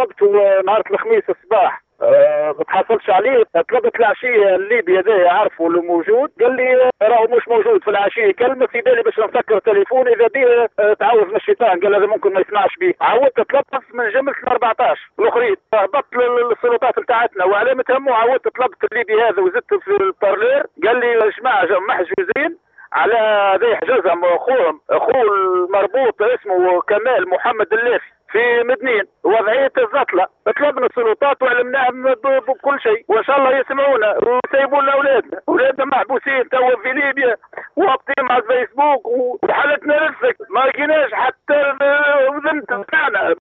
طلبته نهار الخميس الصباح، ما تحصلش عليه. طلبت العشيه الليبي هذا عارفه اللي موجود، قال لي راهو مش موجود في العشيه. كلمه في بالي باش نسكر التليفون اذا بيه تعوذ من الشيطان، قال هذا ممكن ما يسمعش بيه. عودت طلبت من جمله 14 الاخرين، هبطت للسلطات بتاعتنا وعلامه همه. عودت طلبت الليبي هذا وزدت في البارلير، قال لي يا جماعه محجوزين على ذي حجزهم اخوه المربوط اسمه كمال محمد الليثي في مدنين وضعية الزطلة. طلبنا السلطات وعلمناهم بكل شيء، وان شاء الله يسمعونا ويسيبوا لنا اولادنا محبوسين توا في ليبيا وهابطين على الفيسبوك وحالتنا رفك، ما لقيناش حتى اذن تاعنا.